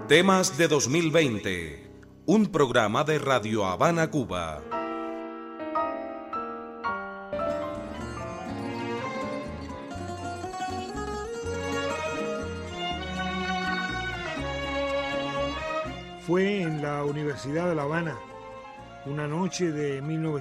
Temas de 2020, un programa de Radio Habana, Cuba. Fue en la Universidad de La Habana, una noche de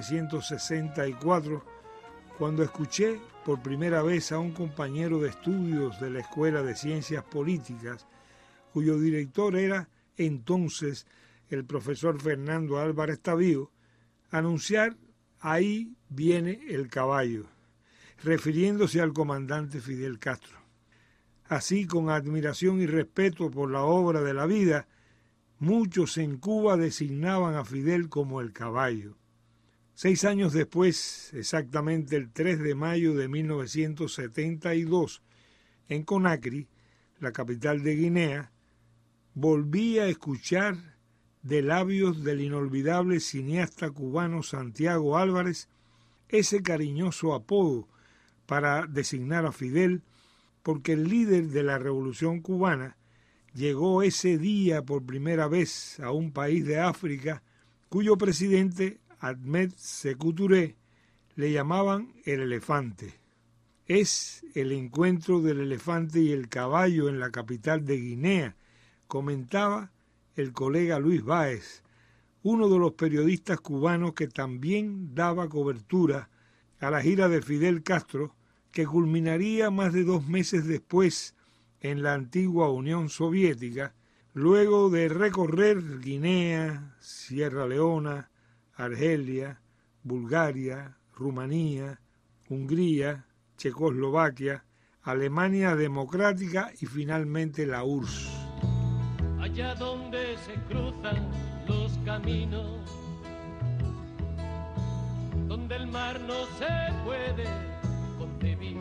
1964, cuando escuché por primera vez a un compañero de estudios de la Escuela de Ciencias Políticas, cuyo director era entonces el profesor Fernando Álvarez Tavío, anunciar "Ahí viene el caballo", refiriéndose al comandante Fidel Castro. Así, con admiración y respeto por la obra de la vida, muchos en Cuba designaban a Fidel como el caballo. 6 años después, exactamente el 3 de mayo de 1972, en Conakry, la capital de Guinea, volví a escuchar de labios del inolvidable cineasta cubano Santiago Álvarez ese cariñoso apodo para designar a Fidel, porque el líder de la Revolución Cubana llegó ese día por primera vez a un país de África cuyo presidente, Ahmed Sékou Touré, le llamaban el elefante. Es el encuentro del elefante y el caballo en la capital de Guinea, comentaba el colega Luis Báez, uno de los periodistas cubanos que también daba cobertura a la gira de Fidel Castro, que culminaría más de 2 meses después en la antigua Unión Soviética, luego de recorrer Guinea, Sierra Leona, Argelia, Bulgaria, Rumanía, Hungría, Checoslovaquia, Alemania Democrática y finalmente la URSS. Allá donde se cruzan los caminos, donde el mar no se puede concebir,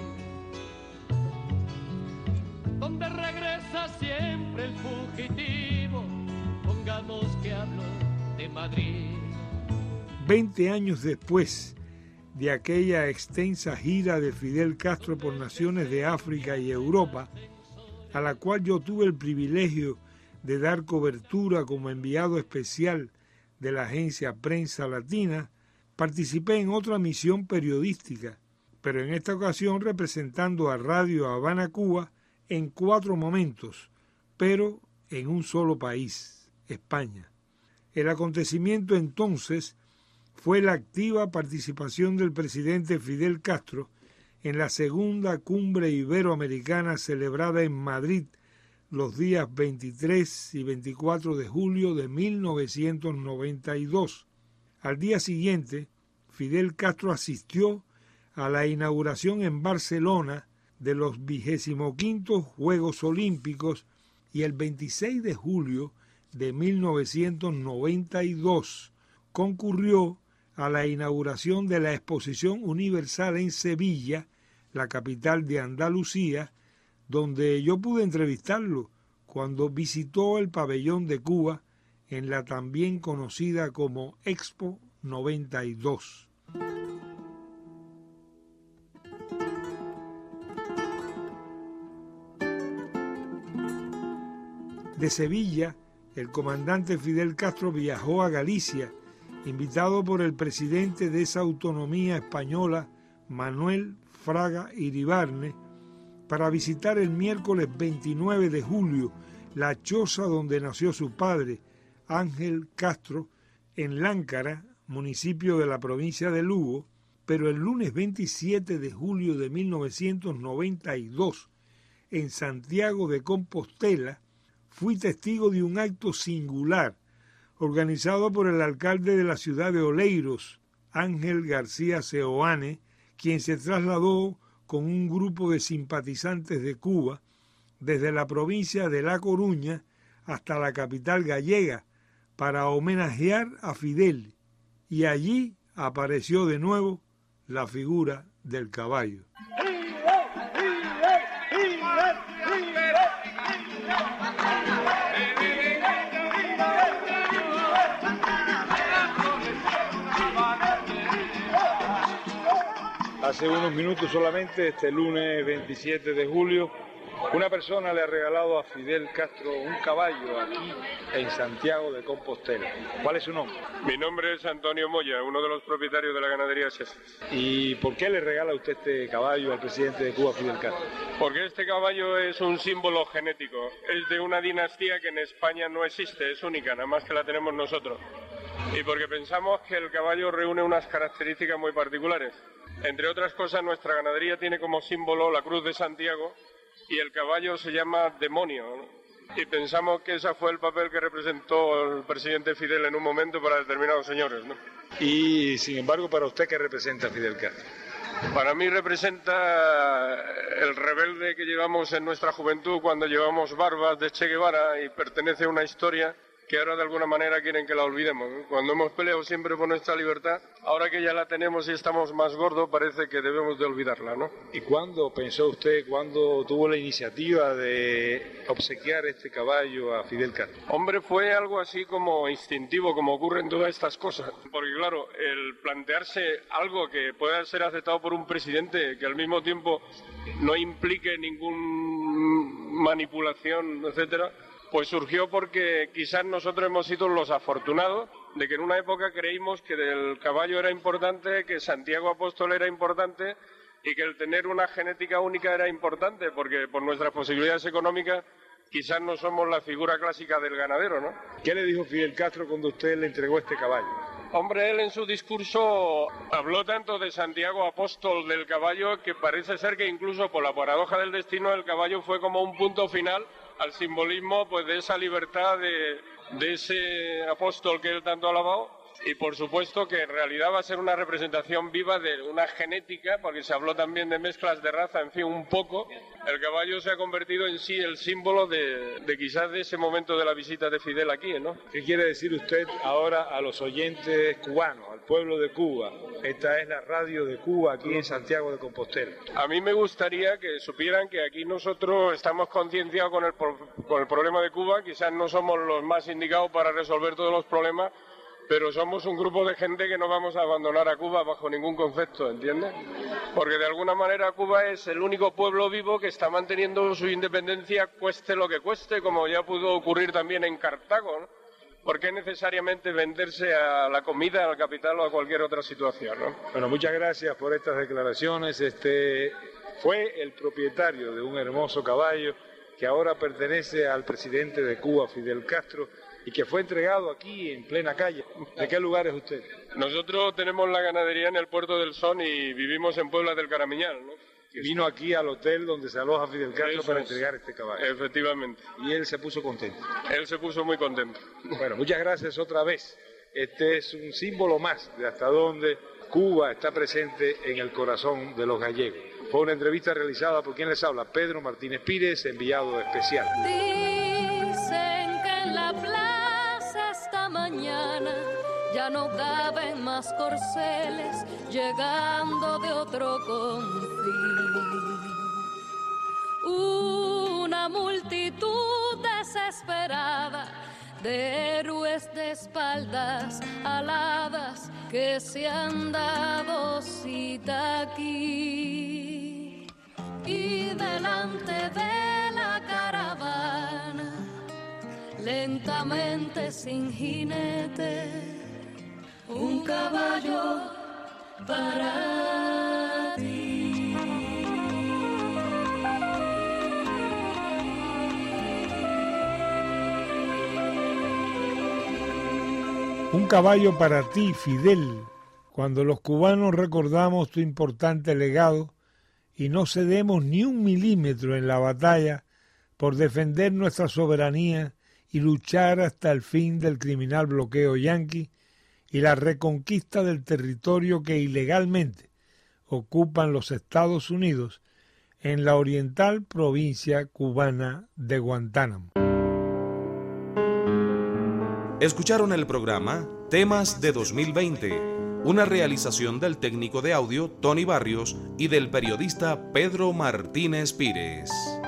donde regresa siempre el fugitivo, pongamos que hablo de Madrid. 20 años después de aquella extensa gira de Fidel Castro por naciones de África y Europa, a la cual yo tuve el privilegio de dar cobertura como enviado especial de la agencia Prensa Latina, participé en otra misión periodística, pero en esta ocasión representando a Radio Habana, Cuba, en 4 momentos, pero en un solo país, España. El acontecimiento entonces fue la activa participación del presidente Fidel Castro en la segunda cumbre iberoamericana celebrada en Madrid los días 23 y 24 de julio de 1992. Al día siguiente, Fidel Castro asistió a la inauguración en Barcelona de los 25º Juegos Olímpicos y el 26 de julio de 1992 concurrió a la inauguración de la Exposición Universal en Sevilla, la capital de Andalucía, donde yo pude entrevistarlo cuando visitó el pabellón de Cuba en la también conocida como Expo 92. De Sevilla, el comandante Fidel Castro viajó a Galicia, invitado por el presidente de esa autonomía española, Manuel Fraga Iribarne, para visitar el miércoles 29 de julio la choza donde nació su padre, Ángel Castro, en Láncara, municipio de la provincia de Lugo, pero el lunes 27 de julio de 1992, en Santiago de Compostela, fui testigo de un acto singular organizado por el alcalde de la ciudad de Oleiros, Ángel García Seoane, quien se trasladó con un grupo de simpatizantes de Cuba desde la provincia de La Coruña hasta la capital gallega para homenajear a Fidel, y allí apareció de nuevo la figura del caballo. Hace unos minutos solamente, este lunes 27 de julio, Una persona le ha regalado a Fidel Castro un caballo aquí en Santiago de Compostela. ¿Cuál es su nombre? Mi nombre es Antonio Moya, uno de los propietarios de la ganadería César. ¿Y por qué le regala usted este caballo al presidente de Cuba, Fidel Castro? Porque este caballo es un símbolo genético. Es de una dinastía que en España no existe, es única, nada más que la tenemos nosotros. Y porque pensamos que el caballo reúne unas características muy particulares. Entre otras cosas, nuestra ganadería tiene como símbolo la Cruz de Santiago y el caballo se llama Demonio, ¿no? Y pensamos que ese fue el papel que representó el presidente Fidel en un momento para determinados señores, ¿no? Y, sin embargo, para usted, ¿qué representa Fidel Castro? Para mí representa el rebelde que llevamos en nuestra juventud cuando llevamos barbas de Che Guevara y pertenece a una historia que ahora de alguna manera quieren que la olvidemos, ¿no? Cuando hemos peleado siempre por nuestra libertad, ahora que ya la tenemos y estamos más gordos, parece que debemos de olvidarla, ¿no? ¿Y cuándo pensó usted, cuándo tuvo la iniciativa de obsequiar este caballo a Fidel Castro? Hombre, fue algo así como instintivo, como ocurren todas estas cosas. Porque claro, el plantearse algo que pueda ser aceptado por un presidente, que al mismo tiempo no implique ninguna manipulación, etcétera, pues surgió porque quizás nosotros hemos sido los afortunados de que en una época creímos que el caballo era importante, que Santiago Apóstol era importante y que el tener una genética única era importante, porque por nuestras posibilidades económicas quizás no somos la figura clásica del ganadero, ¿no? ¿Qué le dijo Fidel Castro cuando usted le entregó este caballo? Hombre, él en su discurso habló tanto de Santiago Apóstol del caballo que parece ser que incluso por la paradoja del destino el caballo fue como un punto final al simbolismo pues de esa libertad de ese apóstol que él tanto ha alabado. Y por supuesto que en realidad va a ser una representación viva de una genética, porque se habló también de mezclas de raza, en fin, un poco. El caballo se ha convertido en sí el símbolo de quizás de ese momento de la visita de Fidel aquí, ¿no? ¿Qué quiere decir usted ahora a los oyentes cubanos, al pueblo de Cuba? Esta es la radio de Cuba aquí en Santiago de Compostela. A mí me gustaría que supieran que aquí nosotros estamos concienciados con el problema de Cuba. Quizás no somos los más indicados para resolver todos los problemas, pero somos un grupo de gente que no vamos a abandonar a Cuba bajo ningún concepto, ¿entiendes? Porque de alguna manera Cuba es el único pueblo vivo que está manteniendo su independencia cueste lo que cueste, como ya pudo ocurrir también en Cartago, ¿no? ¿Por qué necesariamente venderse a la comida, al capital o a cualquier otra situación, ¿no? Bueno, muchas gracias por estas declaraciones. Fue el propietario de un hermoso caballo que ahora pertenece al presidente de Cuba, Fidel Castro, y que fue entregado aquí en plena calle. ¿De qué lugar es usted? Nosotros tenemos la ganadería en el Puerto del Son y vivimos en Puebla del Caramiñal, ¿no? Y vino aquí al hotel donde se aloja Fidel Castro para entregar este caballo. Efectivamente. Y él se puso contento. Él se puso muy contento. Bueno, muchas gracias otra vez. Este es un símbolo más de hasta dónde Cuba está presente en el corazón de los gallegos. Fue una entrevista realizada por quien les habla, Pedro Martínez Pírez, enviado especial. Dicen que en la plaza esta mañana ya no caben más corceles llegando de otro confín. Una multitud desesperada de héroes de espaldas aladas que se han dado cita aquí. Y delante de la caravana, lentamente sin jinete, un caballo para ti. Un caballo para ti, Fidel, cuando los cubanos recordamos tu importante legado y no cedemos ni un milímetro en la batalla por defender nuestra soberanía y luchar hasta el fin del criminal bloqueo yanqui y la reconquista del territorio que ilegalmente ocupan los Estados Unidos en la oriental provincia cubana de Guantánamo. Escucharon el programa Temas de 2020, una realización del técnico de audio Tony Barrios y del periodista Pedro Martínez Pírez.